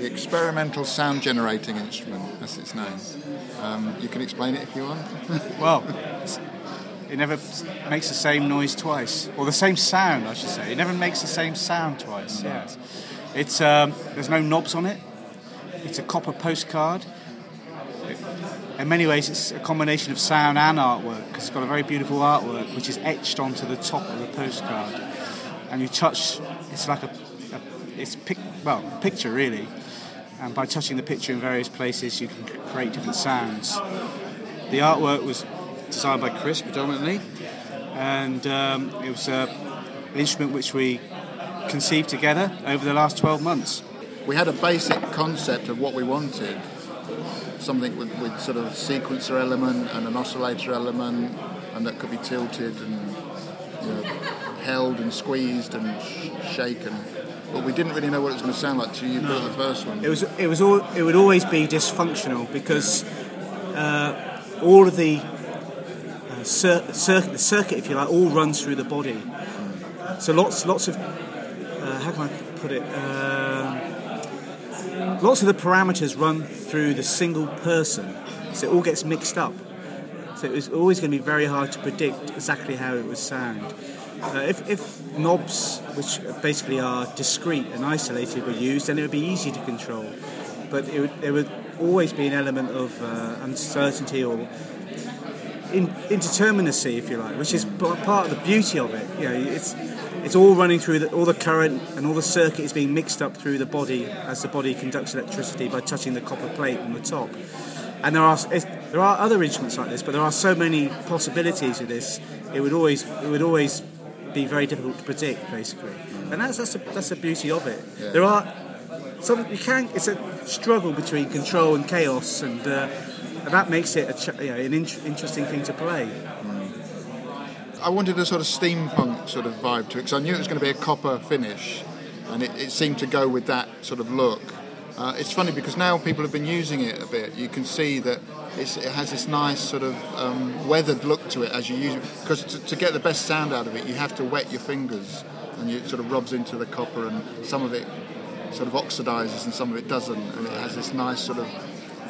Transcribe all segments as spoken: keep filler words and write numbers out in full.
experimental sound generating instrument. That's its name. Um, you can explain it if you want. Well, it never makes the same noise twice, or the same sound, I should say. It never makes the same sound twice. Yes, it's um, there's no knobs on it. It's a copper postcard. It, in many ways, it's a combination of sound and artwork, because it's got a very beautiful artwork which is etched onto the top of the postcard. And you touch, it's like a, a it's pic, well, a picture really. And by touching the picture in various places, you can create different sounds. The artwork was designed by Chris predominantly, and um, it was uh, an instrument which we conceived together over the last twelve months. We had a basic concept of what we wanted, something with, with sort of a sequencer element and an oscillator element, and that could be tilted and, you know, held and squeezed and sh- shaken. But we didn't really know what it was going to sound like till you built the first one. It was it was all it would always be dysfunctional, because uh, all of the uh, cir- circuit, the circuit, if you like, all runs through the body. So lots lots of uh, how can I put it? Um, lots of the parameters run through the single person, so it all gets mixed up. So it was always going to be very hard to predict exactly how it would sound. Uh, if, if knobs, which basically are discrete and isolated, were used, then it would be easy to control. But it would, there would always be an element of uh, uncertainty or in, indeterminacy, if you like, which is part of the beauty of it. You know, it's it's all running through the, all the current, and all the circuit is being mixed up through the body as the body conducts electricity by touching the copper plate on the top. And there are there are other instruments like this, but there are so many possibilities with this. It would always it would always be very difficult to predict, basically, and that's that's a, that's the beauty of it. Yeah. There are some you can. It's a struggle between control and chaos, and, uh, and that makes it a ch- you know, an in- interesting thing to play. Mm. I wanted a sort of steampunk sort of vibe to it, because I knew it was going to be a copper finish, and it, it seemed to go with that sort of look. Uh, it's funny because now people have been using it a bit. You can see that it's, it has this nice sort of um, weathered look to it as you use it. Because to, to get the best sound out of it, you have to wet your fingers, and it sort of rubs into the copper, and some of it sort of oxidizes and some of it doesn't. And it has this nice sort of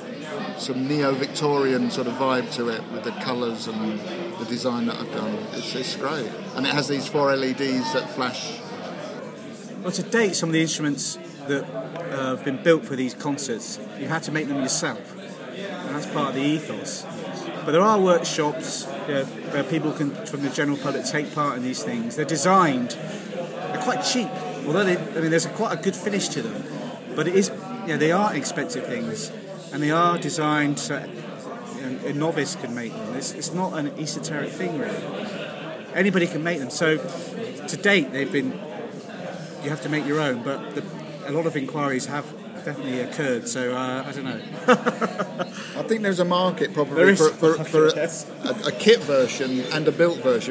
some neo-Victorian sort of vibe to it with the colours and the design that I've done. It's, it's great. And it has these four L E Ds that flash. Well, to date, some of the instruments that uh, have been built for these concerts, you've had to make them yourself, and that's part of the ethos. But there are workshops, you know, where people can, from the general public, take part in these things. They're designed, they're quite cheap, although they, I mean, there's a, quite a good finish to them. But it is, you know, they are expensive things, and they are designed so you know, a novice can make them. It's, it's not an esoteric thing, really. Anybody can make them. So to date, they've been. You have to make your own, but the, a lot of inquiries have definitely occurred, so uh, I don't know. I think there's a market probably for, for, for a, a, a kit version and a built version.